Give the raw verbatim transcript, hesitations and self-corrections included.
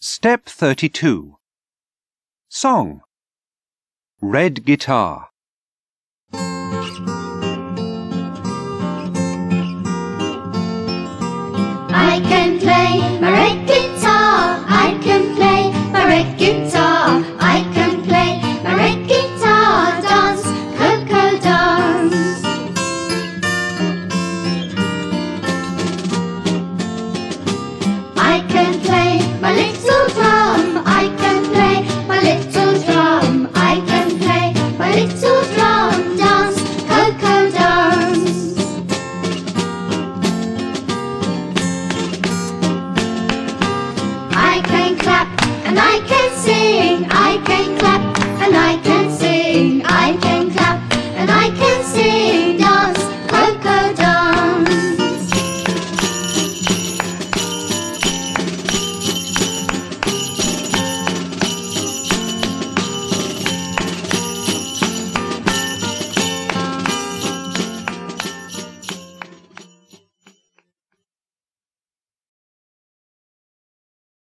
Step thirty-two. Song. Red guitar. I can play my red guitar. I can play my red guitar. I can play my red guitar. Dance, Coco dance. I can play my little drum. I can play my little drum. I can play my little drum. Dance, Coco dance. I can clap and I can sing. I can clap and I can sing. I can